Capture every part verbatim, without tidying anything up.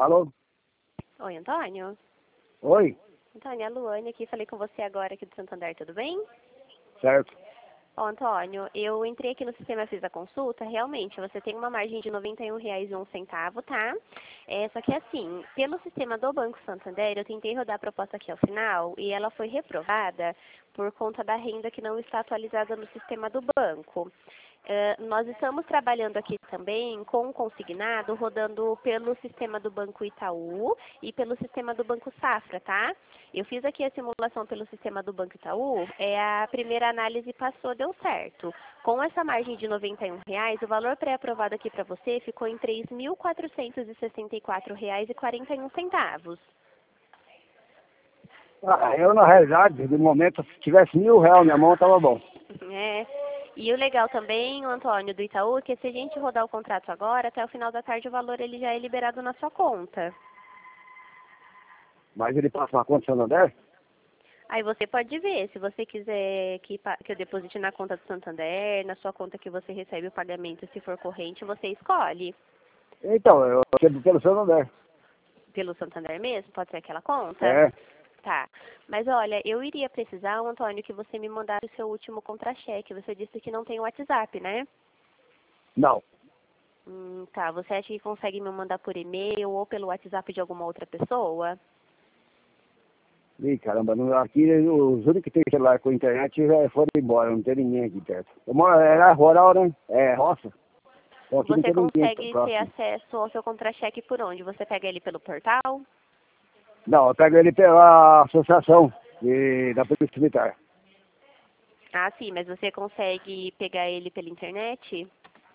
Alô? Oi, Antônio? Oi? Antônio, é a Luane aqui, falei com você agora aqui do Santander, tudo bem? Certo. Ó, Antônio, eu entrei aqui no sistema, fiz a consulta, realmente, você tem uma margem de noventa e um reais e um centavo, tá? É, só que assim, pelo sistema do Banco Santander, eu tentei rodar a proposta aqui ao final e ela foi reprovada por conta da renda que não está atualizada no sistema do banco. Uh, nós estamos trabalhando aqui também com o consignado, rodando pelo sistema do Banco Itaú e pelo sistema do Banco Safra, tá? Eu fiz aqui a simulação pelo sistema do Banco Itaú, é, a primeira análise passou, deu certo. Com essa margem de noventa e um reais, o valor pré-aprovado aqui para você ficou em três mil quatrocentos e sessenta e quatro reais e quarenta e um centavos. Ah, eu, na realidade, no momento, se tivesse mil reais na minha mão, tava bom. É. E o legal também, o Antônio, do Itaú, é que se a gente rodar o contrato agora, até o final da tarde o valor ele já é liberado na sua conta. Mas ele passa na conta do Santander? Aí você pode ver, se você quiser que, pa- que eu deposite na conta do Santander, na sua conta que você recebe o pagamento, se for corrente, você escolhe. Então, eu recebo pelo Santander. Pelo Santander mesmo, pode ser aquela conta? É. Tá. Mas olha, eu iria precisar, Antônio, que você me mandasse o seu último contra-cheque. Você disse que não tem WhatsApp, né? Não. Hum, tá. Você acha que consegue me mandar por e-mail ou pelo WhatsApp de alguma outra pessoa? Ih, caramba, não, aqui os únicos que tem celular com internet já foram embora, não tem ninguém aqui perto. Eu moro, é rural, né? É roça. Então aqui não Você tem ninguém consegue ter próximo. acesso ao seu contra-cheque por onde? Você pega ele pelo portal? Não, eu pego ele pela associação de, da Polícia Militar. Ah, sim, mas você consegue pegar ele pela internet?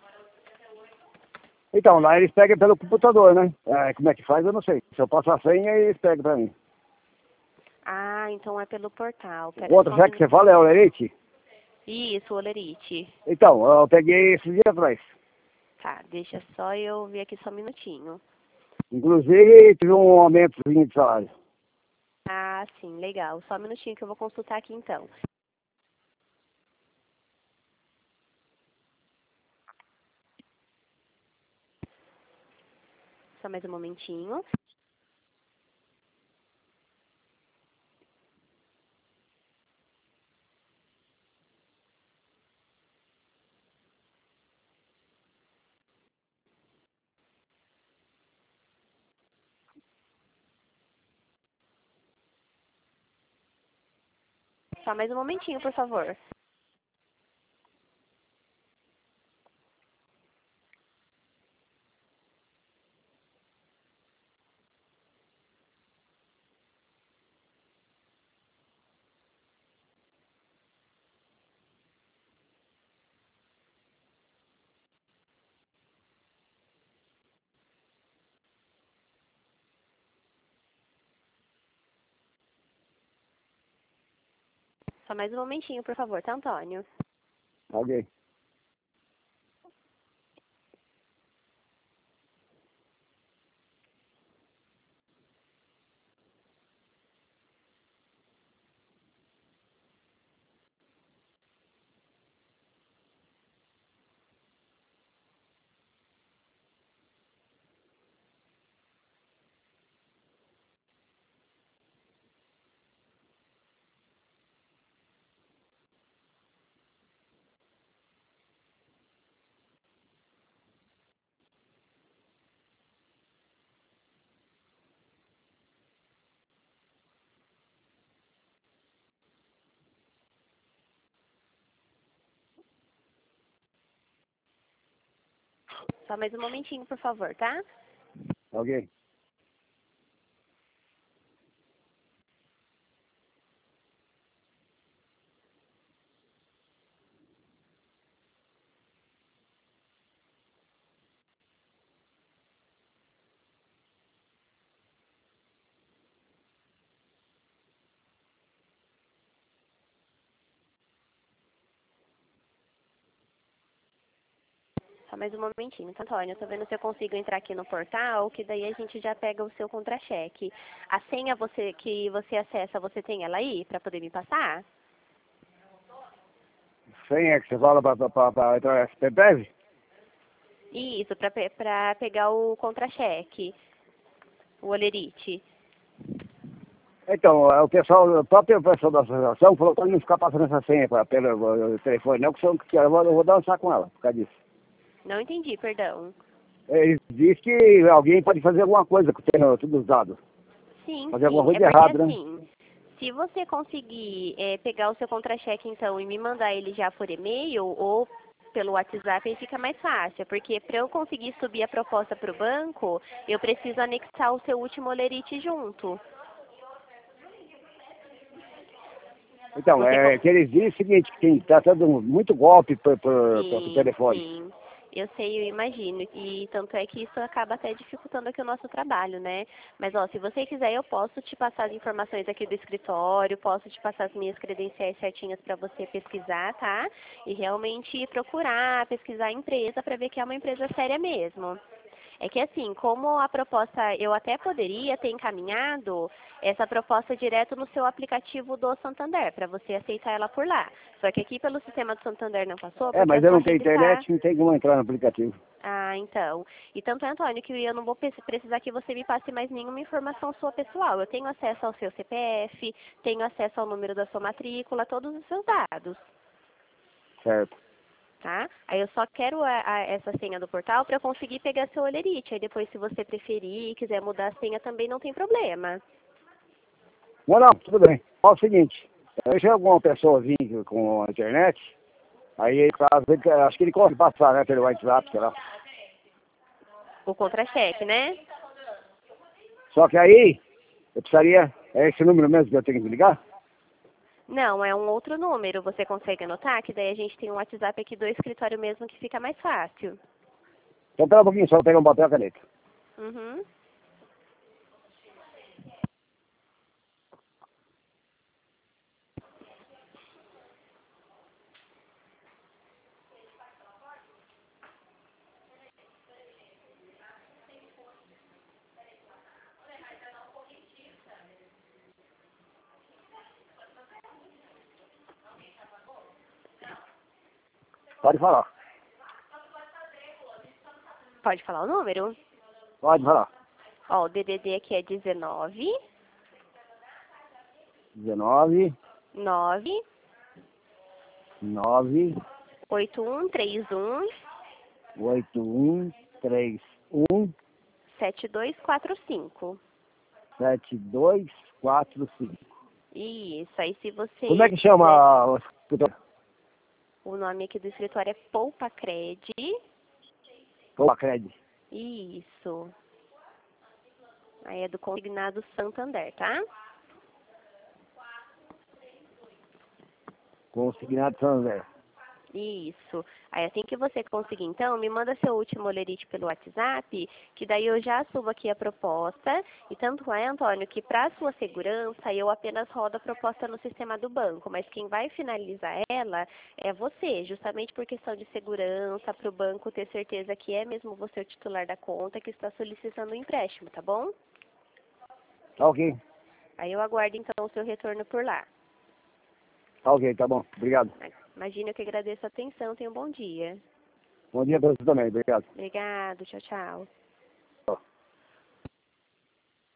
Então, lá eles pegam pelo computador, né? É, como é que faz, eu não sei. Se eu passo a senha, eles pegam pra mim. Ah, então é pelo portal. O Pera outro só um cheque que você minuto. fala é o Lerite? Isso, Olerite. Então, eu peguei esse dia atrás. Tá, deixa só eu ver aqui só um minutinho. Inclusive, tive um aumento de salário. Ah, sim, legal. Só um minutinho que eu vou consultar aqui então. Só mais um momentinho. Só mais um momentinho, por favor. Só mais um momentinho, por favor, tá, Antônio? Ok. Só mais um momentinho, por favor, tá? Ok. Só mais um momentinho, tá, Antônio? Eu tô vendo se eu consigo entrar aqui no portal, que daí a gente já pega o seu contra-cheque. A senha você, que você acessa, você tem ela aí pra poder me passar? Senha que você fala para entrar S P B? Isso, pra, pe- pra pegar o contra-cheque. o olerite? Então, o pessoal, o próprio pessoal da associação falou para não ficar passando essa senha pra, pelo uh, telefone, não, que eu, que eu, vou, eu vou dançar com ela, por causa disso. Não entendi, perdão. Ele disse que alguém pode fazer alguma coisa com tendo todos os dados. Sim, Fazer alguma sim. coisa É de porque errado, né? assim, se você conseguir é, pegar o seu contra-cheque então e me mandar ele já por e-mail ou pelo WhatsApp, aí fica mais fácil. Porque para eu conseguir subir a proposta para o banco, eu preciso anexar o seu último olerite junto. Então, Você é con- que eles dizem o seguinte, que tem, tá dando muito golpe por, por, por, por Sim, telefone. sim. Eu sei, eu imagino. E tanto é que isso acaba até dificultando aqui o nosso trabalho, né? Mas, ó, se você quiser, eu posso te passar as informações aqui do escritório, posso te passar as minhas credenciais certinhas para você pesquisar, tá? E realmente procurar, pesquisar a empresa para ver que é uma empresa séria mesmo. É que assim, como a proposta, eu até poderia ter encaminhado essa proposta direto no seu aplicativo do Santander, para você aceitar ela por lá. Só que aqui pelo sistema do Santander não passou, É, porque a mas eu sua não tenho rede está... internet, não tem como entrar no aplicativo. Ah, então. E tanto é, Antônio, que eu não vou pe- precisar que você me passe mais nenhuma informação sua pessoal. Eu tenho acesso ao seu C P F, tenho acesso ao número da sua matrícula, todos os seus dados. Certo. Tá? Aí eu só quero a, a, essa senha do portal para eu conseguir pegar seu olerite. Aí depois, se você preferir, quiser mudar a senha também não tem problema. Não, não, tudo bem. Ó, é o seguinte, se alguma pessoa vir com a internet, aí caso ele- acho que ele consegue passar, né, pelo WhatsApp, sei lá. O contra-cheque, né? Só que aí, eu precisaria, é esse número mesmo que eu tenho que ligar? Não, é um outro número. Você consegue anotar? Que daí a gente tem um WhatsApp aqui do escritório mesmo que fica mais fácil. Então, pera um pouquinho, só pegar um papel e a caneta. Uhum. Pode falar, Pode falar o número? pode falar. Ó, o D D D aqui é dezenove, dezenove, nove, nove, oito um três um, oito um, três um, sete dois quatro cinco. sete dois quatro cinco. Isso, aí se você Como é que quiser, chama o escritório? o nome aqui do escritório é Poupa Cred. Pô, Cred. Isso. Aí é do consignado Santander, tá? Consignado São José. Isso. Aí assim que você conseguir, então, me manda seu último olerite pelo WhatsApp, que daí eu já subo aqui a proposta. E tanto é, Antônio, que para sua segurança eu apenas rodo a proposta no sistema do banco, mas quem vai finalizar ela é você, justamente por questão de segurança, para o banco ter certeza que é mesmo você o titular da conta que está solicitando o empréstimo, tá bom? Tá ok. Aí eu aguardo então o seu retorno por lá. Tá ok, tá bom. Obrigado. Imagina, eu que agradeço a atenção. Tenha um bom dia. Bom dia pra você também. Obrigado. Obrigado. Tchau, tchau.